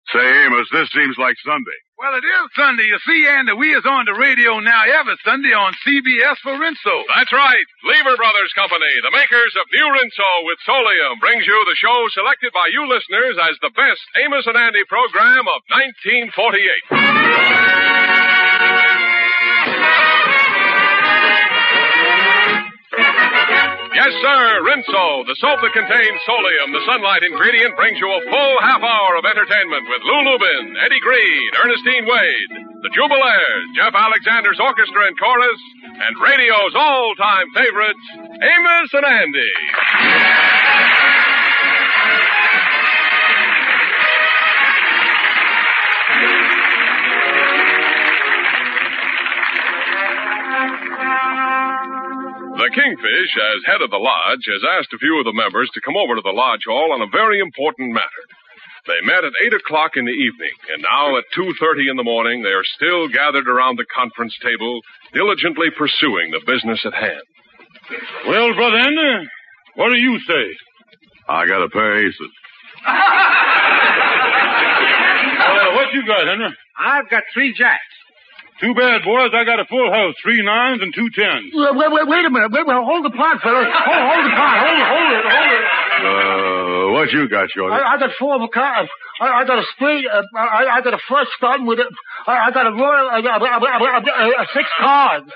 Say, Amos, this seems like Sunday. Well, it is Sunday, you see, Andy. We is on the radio now every Sunday on CBS for Rinso. That's right. Lever Brothers Company, the makers of New Rinso with Solium, brings you the show selected by you listeners as the best Amos and Andy program of 1948. Yes, sir, Rinso, the soap that contains Solium, the sunlight ingredient, brings you a full half hour of entertainment with Lou Lubin, Eddie Green, Ernestine Wade, the Jubilaires, Jeff Alexander's orchestra and chorus, and radio's all-time favorites, Amos and Andy. The Kingfish, as head of the lodge, has asked a few of the members to come over to the lodge hall on a very important matter. They met at 8 o'clock in the evening, and now at 2:30 in the morning, they are still gathered around the conference table, diligently pursuing the business at hand. Well, Brother Andy, what do you say? I got a pair of aces. What you got, Henry? I've got 3 jacks. Too bad, boys. I got a full house. 3 9s and 2 10s. Wait a minute. Hold the pot, fellas. Hold the pot. Hold it. What you got, Shorty? I got 4 of a kind. I got a spade. I got a flush starting with it. I got a royal, 6 cards.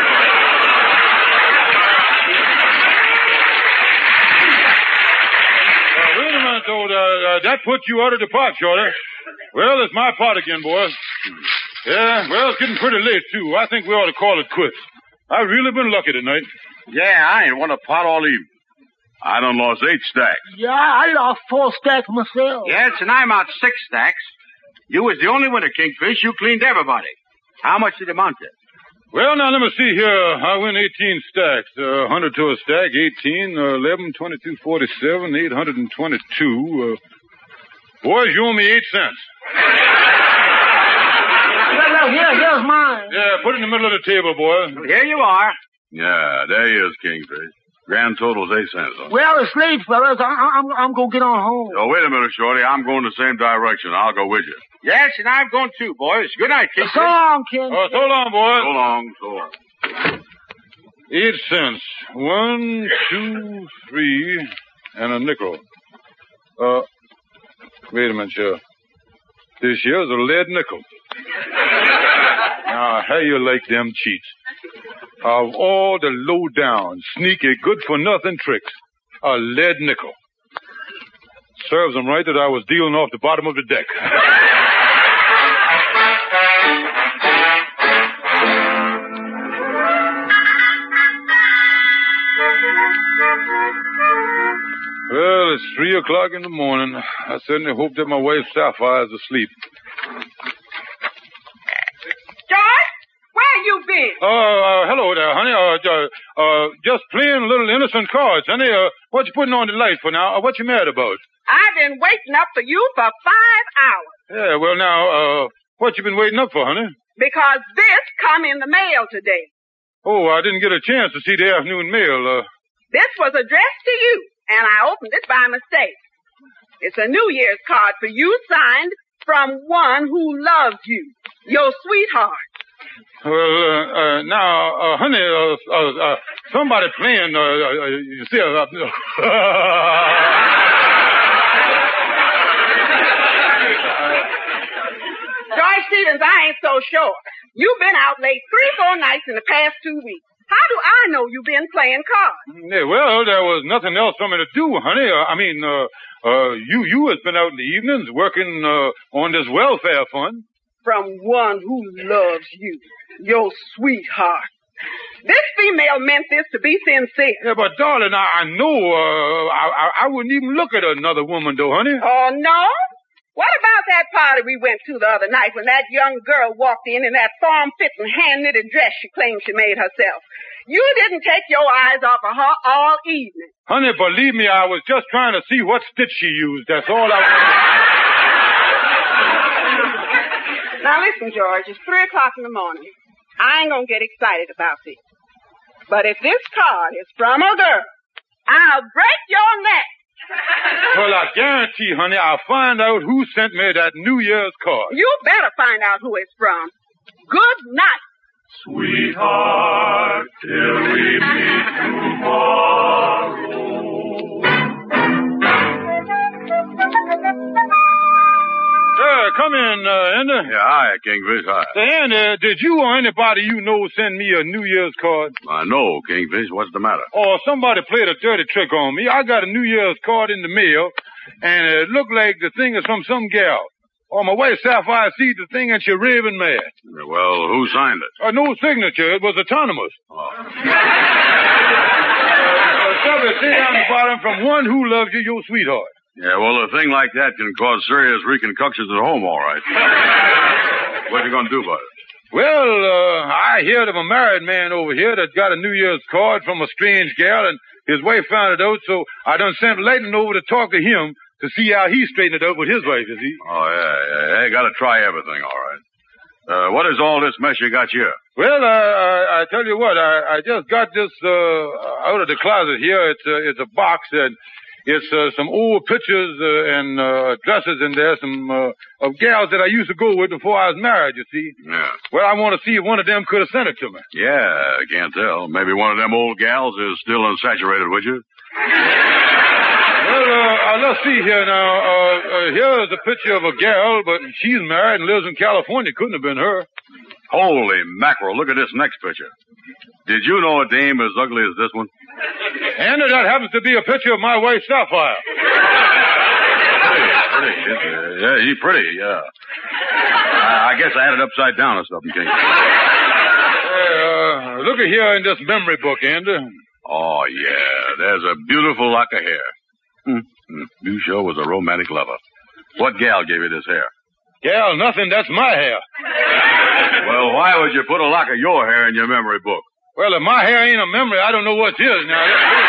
Wait a minute, though. That put you out of the pot, Shorty. Well, it's my pot again, boys. Yeah, well, it's getting pretty late, too. I think we ought to call it quits. I've really been lucky tonight. Yeah, I ain't won a pot all evening. I done lost 8 stacks. Yeah, I lost 4 stacks myself. Yes, and I'm out 6 stacks. You was the only winner, Kingfish. You cleaned everybody. How much did it amount to? Well, now, let me see here. I win 18 stacks. 100 to a stack, 18, 11, 22, 47, 822. Boys, you owe me 8 cents. Here's mine. Yeah, put it in the middle of the table, boys. Well, here you are. Yeah, there he is, Kingfish. Grand total's 8 cents. Huh? Well, it's late, fellas. I'm going to get on home. Oh, wait a minute, Shorty. I'm going the same direction. I'll go with you. Yes, and I'm going too, boys. Good night, Kingfish. So long, King. Oh, so long, boys. So long. 8 cents. 1, 2, 3, and a nickel. Wait a minute, sir. This here's a lead nickel. Now, how you like them cheats? Of all the low-down, sneaky, good-for-nothing tricks, a lead nickel. Serves them right that I was dealing off the bottom of the deck. Well, it's 3 o'clock in the morning. I certainly hope that my wife Sapphire's asleep. You been? Hello there, honey. Just playing little innocent cards, honey. What you putting on the light for now? What you mad about? I've been waiting up for you for 5 hours. Yeah, well now, what you been waiting up for, honey? Because this come in the mail today. Oh, I didn't get a chance to see the afternoon mail. This was addressed to you, and I opened it by mistake. It's a New Year's card for you, signed from one who loves you, your sweetheart. Well, now, honey, somebody playing, you see, George Stevens, I ain't so sure. You've been out late 3-4 nights in the past 2 weeks. How do I know you've been playing cards? Yeah, well, there was nothing else for me to do, honey. You has been out in the evenings working on this welfare fund. From one who loves you, your sweetheart. This female meant this to be sincere. Yeah, but darling, I know, I wouldn't even look at another woman, though, honey. Oh, no? What about that party we went to the other night when that young girl walked in that form-fitting, hand-knitted dress she claimed she made herself? You didn't take your eyes off of her all evening. Honey, believe me, I was just trying to see what stitch she used. That's all I was. Now listen, George, it's 3 o'clock in the morning. I ain't gonna get excited about this. But if this card is from a girl, I'll break your neck Well, I guarantee, honey, I'll find out who sent me that New Year's card. You better find out who it's from. Good night. Sweetheart, till we meet tomorrow. Come in, Ender. Yeah, hi, Kingfish, hi. Say, Ender, did you or anybody you know send me a New Year's card? No, Kingfish, what's the matter? Oh, somebody played a dirty trick on me. I got a New Year's card in the mail, and it looked like the thing is from some gal. On my way, Sapphire sees the thing, and she raving mad. Well, who signed it? No signature. It was autonomous. Somebody say down the bottom, from one who loves you, your sweetheart. Yeah, well, a thing like that can cause serious reconstructions at home, all right. What are you going to do about it? Well, I heard of a married man over here that got a New Year's card from a strange gal, and his wife found it out, so I done sent Leighton over to talk to him to see how he straightened it out with his wife, you see. Oh, yeah. You got to try everything, all right. What is all this mess you got here? Well, I tell you what, I just got this out of the closet here. It's a box, and it's some old pictures and dresses in there, some of gals that I used to go with before I was married, you see. Yeah. Well, I want to see if one of them could have sent it to me. Yeah, I can't tell. Maybe one of them old gals is still unsaturated with you. Well, let's see here now. Here's a picture of a gal, but she's married and lives in California. Couldn't have been her. Holy mackerel, look at this next picture. Did you know a dame as ugly as this one? And that happens to be a picture of my wife, Sapphire. Pretty. Yeah, she's pretty, yeah. I guess I had it upside down or something, King. Look at here in this memory book, Andy. Oh, yeah, there's a beautiful lock of hair. You sure was a romantic lover. What gal gave you this hair? Gal, nothing. That's my hair. Well, why would you put a lock of your hair in your memory book? Well, if my hair ain't a memory, I don't know what is now.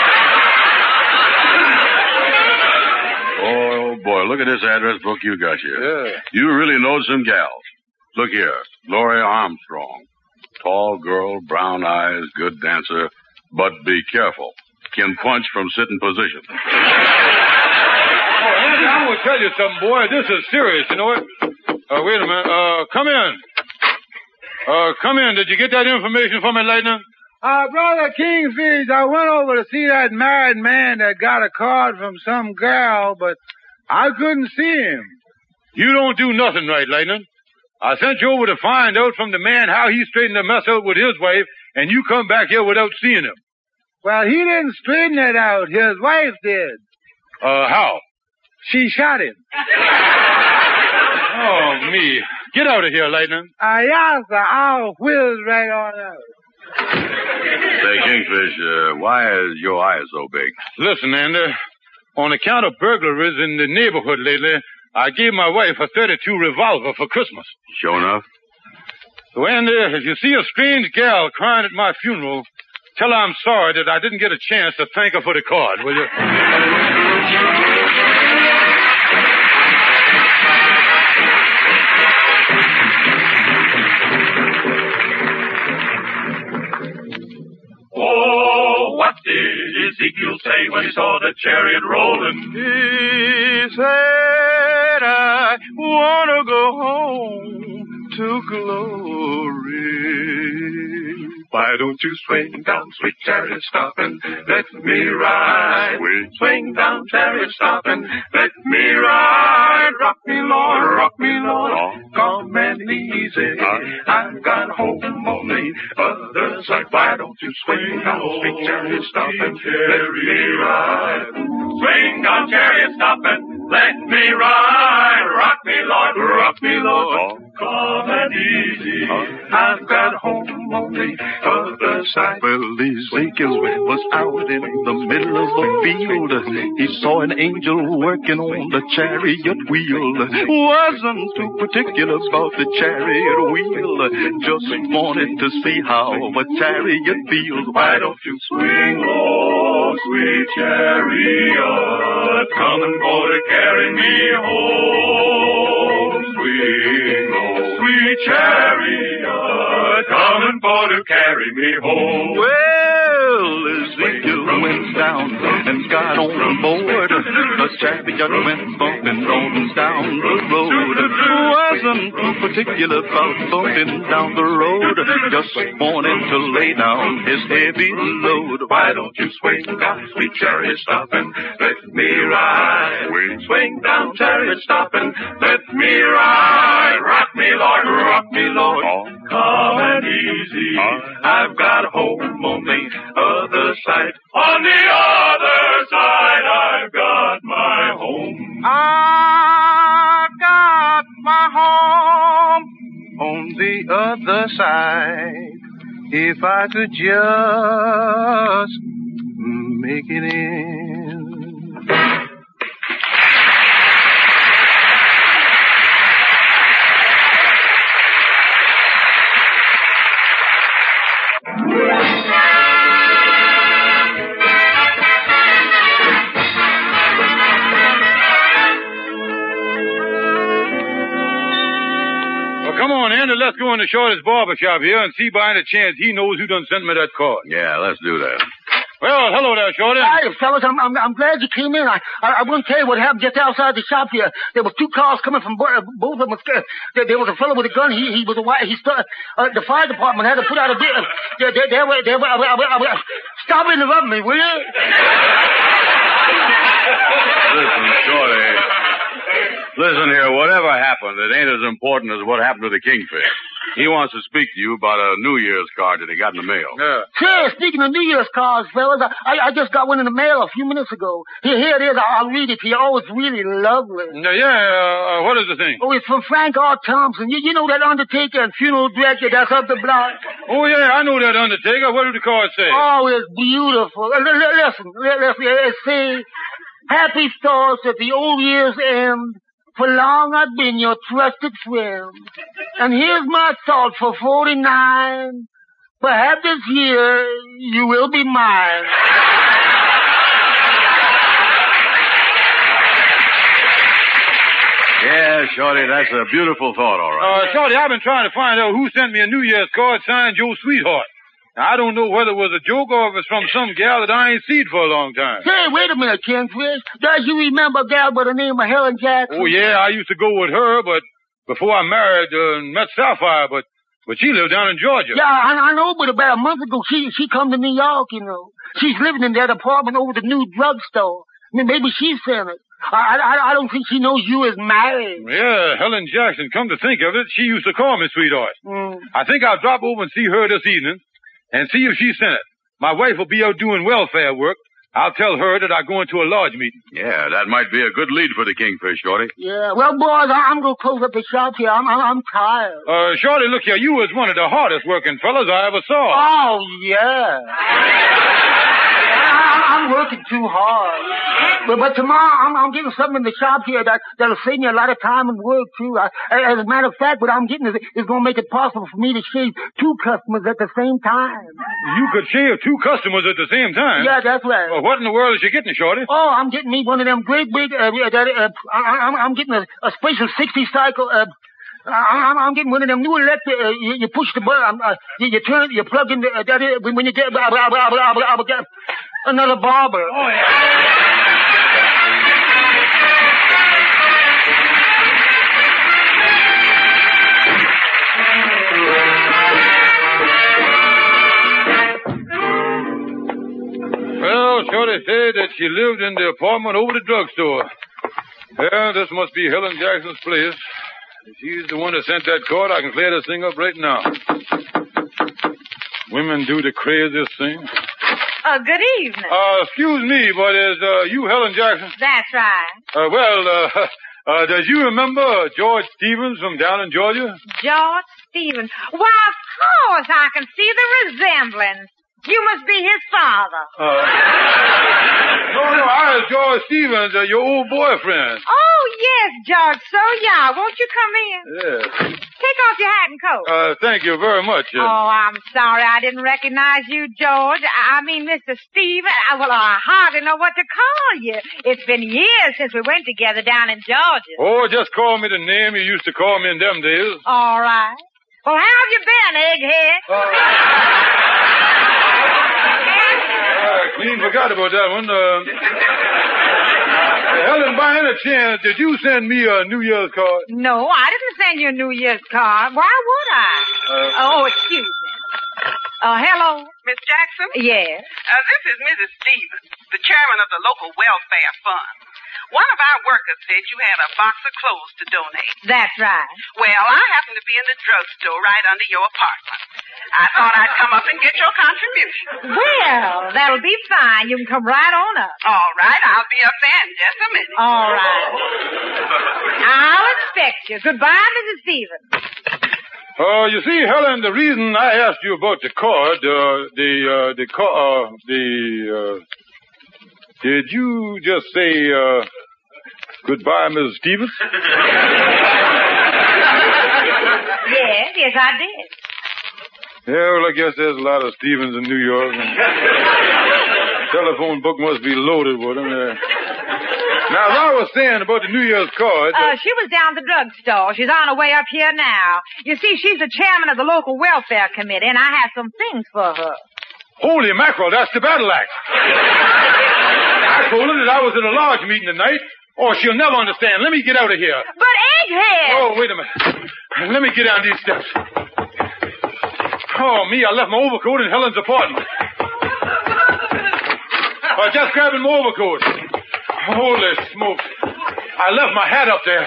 Oh, boy, look at this address book you got here. Yeah. You really know some gals. Look here, Gloria Armstrong. Tall girl, brown eyes, good dancer, but be careful. Can punch from sitting position. Oh, Andy, I'm going to tell you something, boy. This is serious, you know what? Wait a minute. Come in. Come in. Did you get that information from me, Lightning? Brother Kingfish, I went over to see that married man that got a card from some girl, but I couldn't see him. You don't do nothing right, Lightning. I sent you over to find out from the man how he straightened the mess out with his wife, and you come back here without seeing him. Well, he didn't straighten it out. His wife did. How? She shot him. Oh, me. Get out of here, Lightning. Yes, sir. I'll whiz right on out. Say, Kingfish, why is your eyes so big? Listen, Andy. On account of burglaries in the neighborhood lately, I gave my wife a .32 revolver for Christmas. Sure enough. So, Andy, if you see a strange gal crying at my funeral, tell her I'm sorry that I didn't get a chance to thank her for the card, will you? Oh, what did Ezekiel say when he saw the chariot rolling? He said, I want to go home to glory. Why don't you swing down, sweet chariot, stop and let me ride? Swing down, chariot, stop and let me ride. Rock me, Lord, calm and easy. I've got home on the other side. Why don't you swing down, sweet chariot, stop and let me ride? Swing down, chariot, stop and let me ride. Rock me, Lord, calm and easy. I've got home on the other side. Well, Ezekiel was out in the middle of the field. He saw an angel working on the chariot wheel. Wasn't too particular about the chariot wheel. Just wanted to see how a chariot feels. Why don't you swing, oh, sweet chariot, coming for to carry me home. Swing, oh, sweet chariot, coming for to carry me home. Well, Ezekiel went down and got on board. The chariot went bumping on down the road. Wasn't too particular about bumping down the road. Just wanted to lay down his heavy load. Why don't you swing down, sweet chariot, stop and let me ride? Swing down, chariot, stop and let me ride. Rock me, Lord, rock me, Lord. Calm and easy. I've got home on the other side. On the other side, I've got my home. I got my home on the other side. If I could just make it in. Come on, Andy, let's go into Shorty's barber shop here and see by any chance he knows who done sent me that card. Yeah, let's do that. Well, hello there, Shorty. Hi, fellas. I'm glad you came in. I wouldn't tell you what happened just outside the shop here. There was two cars coming from both of them. There was a fellow with a gun. He was a white. The fire department had to put out a bit. Stop interrupting me, will you? Listen, Shorty. Listen here, whatever happened, it ain't as important as what happened to the Kingfish. He wants to speak to you about a New Year's card that he got in the mail. Yeah. Sure, speaking of New Year's cards, fellas, I just got one in the mail a few minutes ago. Here it is. I'll read it to you. Oh, it's really lovely. What is the thing? Oh, it's from Frank R. Thompson. You know that undertaker and funeral director that's up the block? Oh, yeah, I know that undertaker. What did the card say? Oh, it's beautiful. Listen. It says, happy thoughts at the old year's end. For long I've been your trusted friend. And here's my thought for 49. Perhaps this year you will be mine. Yeah, Shorty, that's a beautiful thought, all right. Shorty, I've been trying to find out who sent me a New Year's card signed Joe Sweetheart. Now, I don't know whether it was a joke or if it's from some gal that I ain't seen for a long time. Hey, wait a minute, Kingfish. Does you remember a gal by the name of Helen Jackson? Oh, yeah, I used to go with her, but before I married and met Sapphire, but she lived down in Georgia. Yeah, I know, but about a month ago, she come to New York, you know. She's living in that apartment over the new drugstore. I mean, maybe she sent it. I don't think she knows you is married. Yeah, Helen Jackson, come to think of it, she used to call me Sweetheart. I think I'll drop over and see her this evening and see if she sent it. My wife will be out doing welfare work. I'll tell her that I'm going to a lodge meeting. Yeah, that might be a good lead for the Kingfish, Shorty. Yeah, well, boys, I'm going to close up the shop here. I'm tired. Shorty, look here, you was one of the hardest working fellas I ever saw. Oh, yeah. I'm working too hard. But tomorrow I'm getting something in the shop here that'll save me a lot of time and work, too. As a matter of fact, what I'm getting is going to make it possible for me to shave two customers at the same time. You could shave two customers at the same time? Yeah, that's right. Well, what in the world is you getting, Shorty? Oh, I'm getting me one of them great big, I'm getting a special 60 cycle, I'm getting one of them new electric, you push the button, you turn it, you plug in when you get, another barber. Oh, yeah. Well, Shorty said that she lived in the apartment over the drugstore. Yeah, this must be Helen Jackson's place. If she's the one that sent that card, I can clear this thing up right now. Women do the craziest thing. Good evening. Excuse me, but is you Helen Jackson? That's right. Does you remember George Stevens from down in Georgia? George Stevens. Why, of course, I can see the resemblance. You must be his father. No, I was George Stevens, your old boyfriend. Oh, yes, George. So, yeah. Won't you come in? Yeah. Take off your hat and coat. Thank you very much. Oh, I'm sorry I didn't recognize you, George. I mean, Mr. Stevens. Well, I hardly know what to call you. It's been years since we went together down in Georgia. Oh, just call me the name you used to call me in them days. All right. Well, how have you been, egghead? clean forgot about that one. Helen, by any chance, did you send me a New Year's card? No, I didn't send you a New Year's card. Why would I? Excuse me. Hello? Miss Jackson? Yes? This is Mrs. Stevens, the chairman of the local welfare fund. One of our workers said you had a box of clothes to donate. That's right. Well, I happen to be in the drugstore right under your apartment. I thought I'd come up and get your contribution. Well, that'll be fine. You can come right on up. All right, I'll be up there in just a minute. All right. I'll expect you. Goodbye, Mrs. Stevens. You see, Helen, the reason I asked you about the card, did you just say, goodbye, Mrs. Stevens? Yes, I did. Yeah, well, I guess there's a lot of Stevens in New York. And telephone book must be loaded with them. Now, as I was saying about the New Year's card... she was down at the drugstore. She's on her way up here now. You see, she's the chairman of the local welfare committee, and I have some things for her. Holy mackerel, that's the battle axe. I told her that I was at a large meeting tonight. Oh, she'll never understand. Let me get out of here. But, Egghead! Oh, wait a minute. Let me get down these steps. Oh, me, I left my overcoat in Helen's apartment. Just grabbing my overcoat. Holy smokes. I left my hat up there.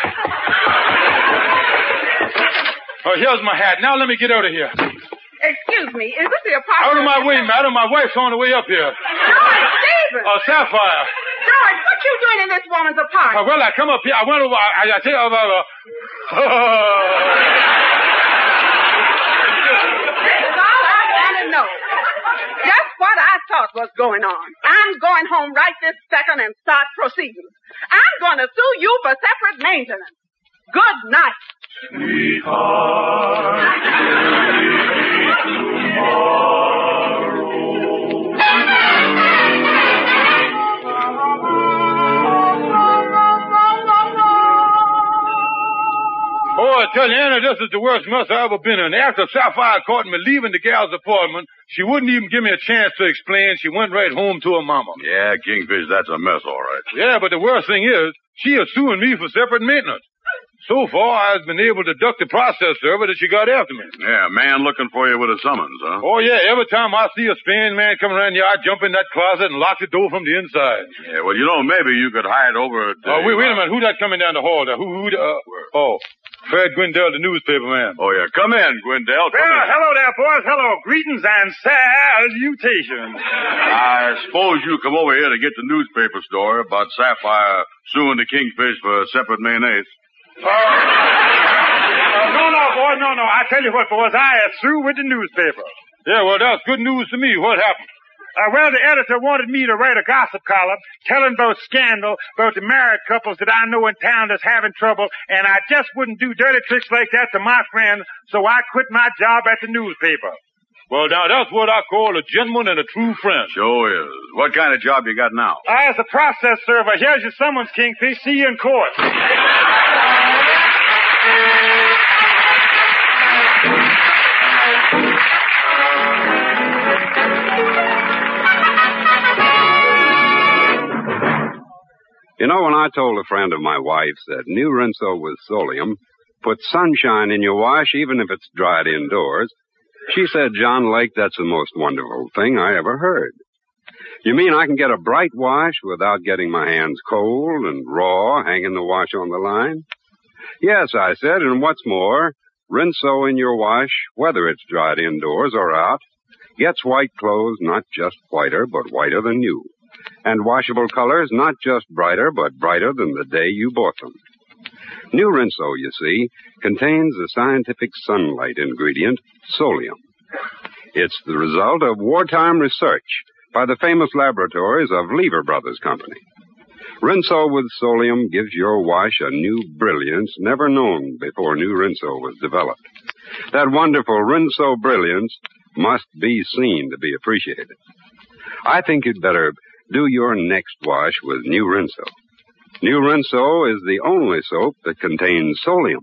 Here's my hat. Now let me get out of here. Excuse me, is this the apartment? Out of my way, madam. My wife's on the way up here. George Stevens! Sapphire. George, what you doing in this woman's apartment? Well, I come up here. I went over. I tell you about... This is all I want to know. Just what I thought was going on. I'm going home right this second and start proceedings. I'm going to sue you for separate maintenance. Good night. Sweetheart, Oh, I tell you, Anna, this is the worst mess I ever been in. After Sapphire caught me leaving the gal's apartment, she wouldn't even give me a chance to explain. She went right home to her mama. Yeah, Kingfish, that's a mess, all right. Yeah, but the worst thing is, she is suing me for separate maintenance. So far, I've been able to duck the process server that she got after me. Yeah, man looking for you with a summons, huh? Oh, yeah, every time I see a strange man coming around here, I jump in that closet and lock the door from the inside. Yeah, well, maybe you could hide over at... wait a minute. Who's that coming down the hall there? Fred Gwendell, the newspaper man. Oh, yeah. Come in, Gwendell. Come in. Hello there, boys. Hello. Greetings and salutations. I suppose you come over here to get the newspaper story about Sapphire suing the Kingfish for separate mayonnaise. No, boys, no. I tell you what, boys, I am through with the newspaper. Yeah, well, that's good news to me. What happened? Well, the editor wanted me to write a gossip column telling about scandal about the married couples that I know in town that's having trouble, and I just wouldn't do dirty tricks like that to my friends, so I quit my job at the newspaper. Well, now, that's what I call a gentleman and a true friend. Sure is. What kind of job you got now? As a process server. Here's your summons, Kingfish. See you in court. You know, when I told a friend of my wife's that new Rinso with Solium puts sunshine in your wash even if it's dried indoors, she said, John Lake, that's the most wonderful thing I ever heard. You mean I can get a bright wash without getting my hands cold and raw hanging the wash on the line? Yes, I said, and what's more, Rinso in your wash, whether it's dried indoors or out, gets white clothes not just whiter, but whiter than new. And washable colors not just brighter, but brighter than the day you bought them. New Rinso, you see, contains the scientific sunlight ingredient, Solium. It's the result of wartime research by the famous laboratories of Lever Brothers Company. Rinso with Solium gives your wash a new brilliance never known before new Rinso was developed. That wonderful Rinso brilliance must be seen to be appreciated. I think you'd better do your next wash with new Rinso. New Rinso is the only soap that contains Solium.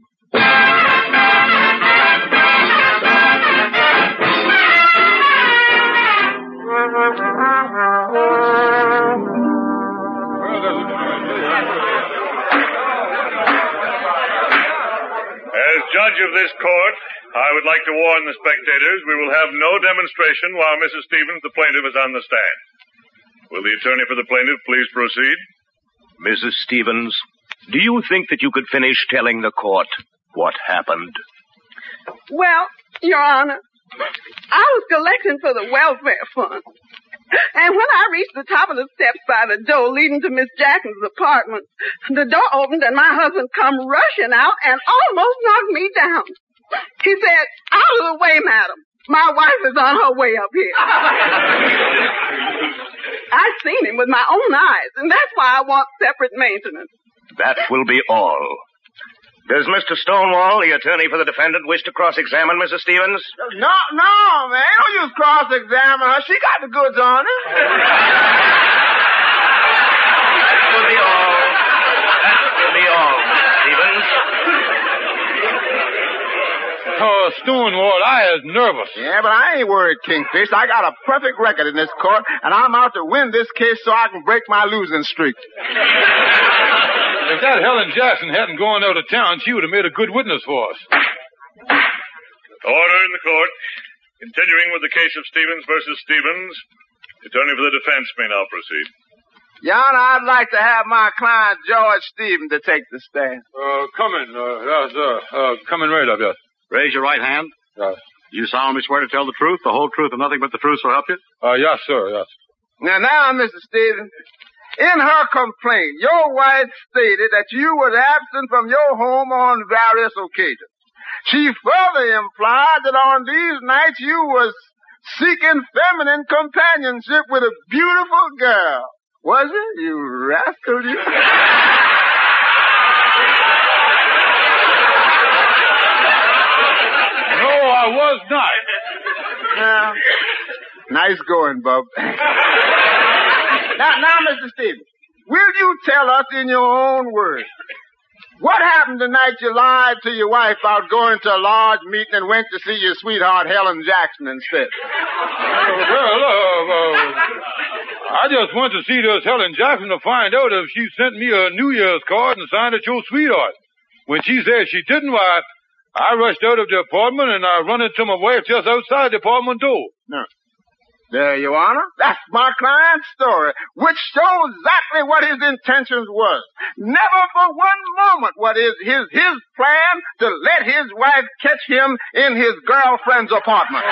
As judge of this court, I would like to warn the spectators we will have no demonstration while Mrs. Stevens, the plaintiff, is on the stand. Will the attorney for the plaintiff please proceed? Mrs. Stevens, do you think that you could finish telling the court what happened? Well, Your Honor, I was collecting for the welfare fund. And when I reached the top of the steps by the door leading to Miss Jackson's apartment, the door opened and my husband come rushing out and almost knocked me down. He said, "Out of the way, madam. My wife is on her way up here." I've seen him with my own eyes, and that's why I want separate maintenance. That will be all. Does Mr. Stonewall, the attorney for the defendant, wish to cross-examine Mrs. Stevens? No, man. Don't use cross-examine her. She got the goods on her. That will be all. That will be all, Mrs. Stevens. Oh, Stonewall, I is nervous. Yeah, but I ain't worried, Kingfish. I got a perfect record in this court, and I'm out to win this case so I can break my losing streak. If that Helen Jackson hadn't gone out of town, she would have made a good witness for us. Order in the court. Continuing with the case of Stevens versus Stevens, the attorney for the defense may now proceed. Your Honor, I'd like to have my client, George Stevens, to take the stand. Coming. Yes, coming right up, yes. Raise your right hand. Yes. You solemnly swear to tell the truth, the whole truth, and nothing but the truth, so help you? Yes, sir, yes. Now, Mr. Stevens, in her complaint, your wife stated that you were absent from your home on various occasions. She further implied that on these nights you was seeking feminine companionship with a beautiful girl. Was it, you rascal, you? No, I was not. Now, nice going, Bub. Now, Mr. Stevens, will you tell us in your own words, what happened the night you lied to your wife about going to a large meeting and went to see your sweetheart Helen Jackson instead? I just went to see this Helen Jackson to find out if she sent me a New Year's card and signed it your sweetheart. When she said she didn't, why, I rushed out of the apartment and I run into my wife just outside the apartment door. No. There, Your Honor. That's my client's story, which shows exactly what his intentions was. Never for one moment what is his plan to let his wife catch him in his girlfriend's apartment.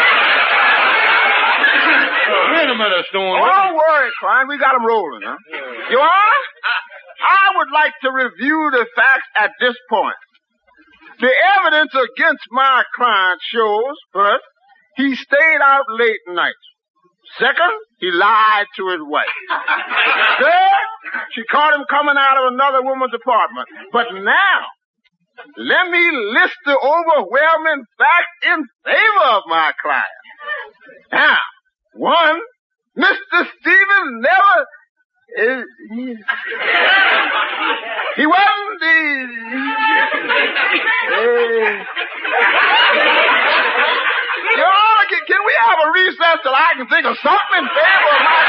Wait a minute, Stone. Oh, don't worry, client. We got him rolling, huh? Your Honor, I would like to review the facts at this point. The evidence against my client shows, first, he stayed out late nights. Second, he lied to his wife. Third, she caught him coming out of another woman's apartment. But now, let me list the overwhelming facts in favor of my client. Now, one, Mr. Stevens never... he wasn't the... Your Honor, can we have a recess till I can think of something in favor of my...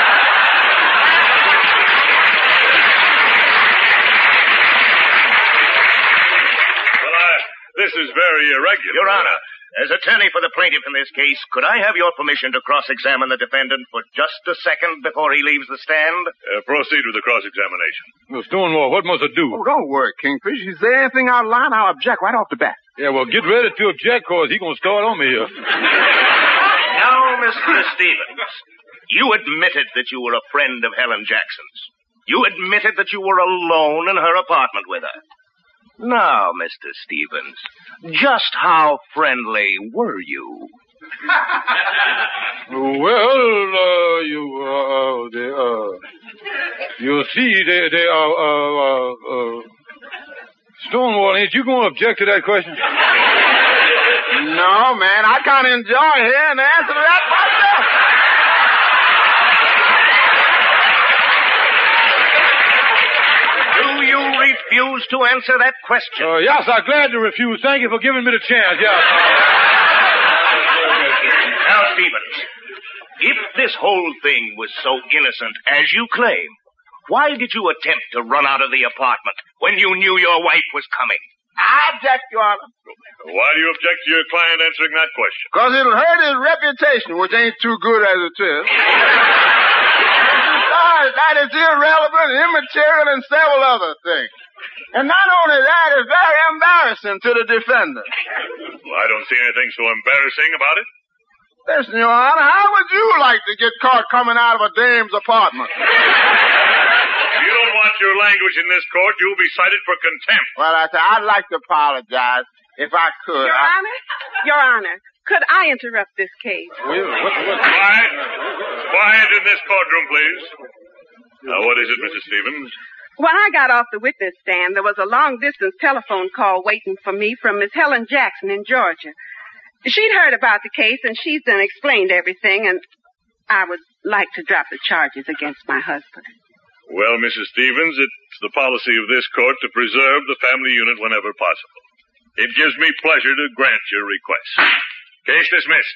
This is very irregular. Your Honor, as attorney for the plaintiff in this case, could I have your permission to cross-examine the defendant for just a second before he leaves the stand? Proceed with the cross-examination. Well, Stonewall, what must I do? Oh, don't worry, Kingfish. If you say anything out of line, I'll object right off the bat. Yeah, well, get ready to object, cause he's gonna start on me here. Now, Mr. Stevens, you admitted that you were a friend of Helen Jackson's. You admitted that you were alone in her apartment with her. Now, Mr. Stevens, just how friendly were you? Well, you see, they Stonewall, ain't you going to object to that question? No, man, I can't enjoy hearing the answer to that myself. Do you refuse to answer that question? Yes, I'm glad to refuse. Thank you for giving me the chance, yes. Now, Stevens, if this whole thing was so innocent as you claim, why did you attempt to run out of the apartment when you knew your wife was coming? I object, Your Honor. Why do you object to your client answering that question? Because it'll hurt his reputation, which ain't too good as it is. Besides, that is irrelevant, immaterial, and several other things. And not only that, it's very embarrassing to the defendant. Well, I don't see anything so embarrassing about it. Listen, Your Honor, how would you like to get caught coming out of a dame's apartment? If you don't watch your language in this court, you'll be cited for contempt. Well, I'd like to apologize if I could. Your Honor, could I interrupt this case? Quiet in this courtroom, please. Now, what is it, Mrs. Stevens? When I got off the witness stand, there was a long-distance telephone call waiting for me from Miss Helen Jackson in Georgia. She'd heard about the case, and she's done explained everything, and I would like to drop the charges against my husband. Well, Mrs. Stevens, it's the policy of this court to preserve the family unit whenever possible. It gives me pleasure to grant your request. Case dismissed.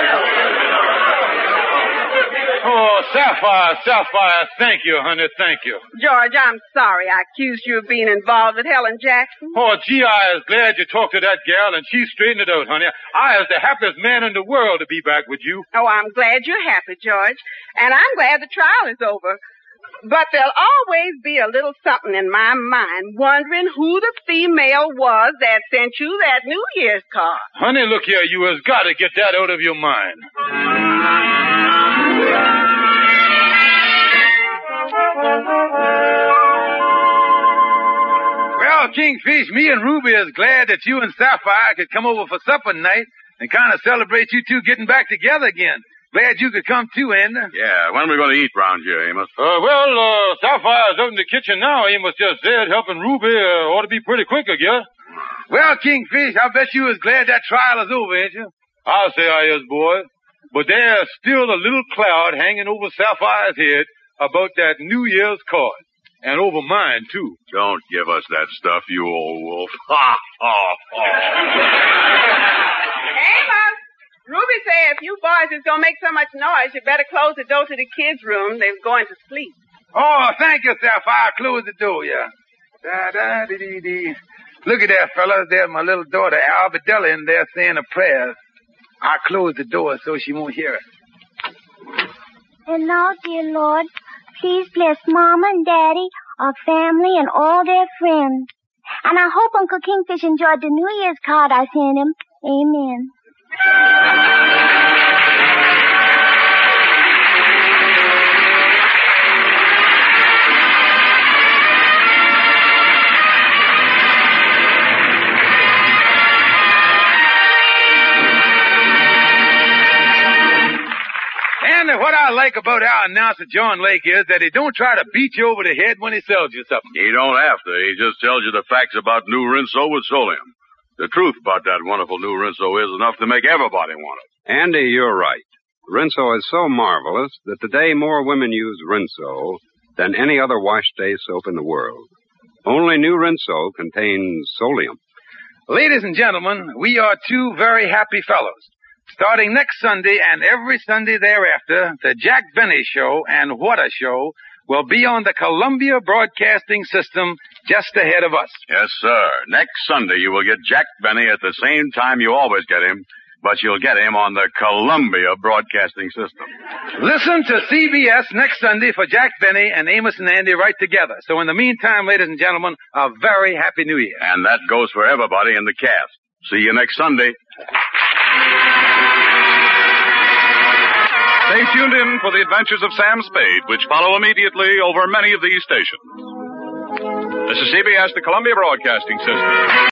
Oh, Sapphire, thank you, honey, thank you. George, I'm sorry I accused you of being involved with Helen Jackson. Oh, gee, I was glad you talked to that gal and she straightened it out, honey. I was the happiest man in the world to be back with you. Oh, I'm glad you're happy, George. And I'm glad the trial is over. But there'll always be a little something in my mind wondering who the female was that sent you that New Year's card. Honey, look here, you has got to get that out of your mind. Well, Kingfish, me and Ruby is glad that you and Sapphire could come over for supper tonight and kind of celebrate you two getting back together again. Glad you could come too, Andy. Yeah, when are we going to eat round here, Amos? Sapphire's out in the kitchen now. Amos just said helping Ruby ought to be pretty quick, I guess. Well, Kingfish, I bet you is glad that trial is over, ain't you? I'll say I is, boy. But there's still a little cloud hanging over Sapphire's head about that New Year's card. And over mine, too. Don't give us that stuff, you old wolf. Ha, ha, ha. Amos! Ruby said if you boys is going to make so much noise, you better close the door to the kids' room. They're going to sleep. Oh, thank you, Sapphire. Close the door, yeah. Da-da-dee-dee-dee. Look at that, fellas. There's my little daughter, Albadella, in there saying a prayer. I'll close the door so she won't hear it. And now, dear Lord, please bless Mama and Daddy, our family, and all their friends. And I hope Uncle Kingfish enjoyed the New Year's card I sent him. Amen. And what I like about our announcer, John Lake, is that he don't try to beat you over the head when he sells you something. He don't have to. He just tells you the facts about New Rinso with Solium. The truth about that wonderful new Rinso is enough to make everybody want it. Andy, you're right. Rinso is so marvelous that today more women use Rinso than any other wash day soap in the world. Only new Rinso contains Solium. Ladies and gentlemen, we are two very happy fellows. Starting next Sunday and every Sunday thereafter, the Jack Benny Show and What a Show will be on the Columbia Broadcasting System just ahead of us. Yes, sir. Next Sunday you will get Jack Benny at the same time you always get him, but you'll get him on the Columbia Broadcasting System. Listen to CBS next Sunday for Jack Benny and Amos and Andy right together. So in the meantime, ladies and gentlemen, a very happy New Year. And that goes for everybody in the cast. See you next Sunday. Stay tuned in for the adventures of Sam Spade, which follow immediately over many of these stations. This is CBS, the Columbia Broadcasting System.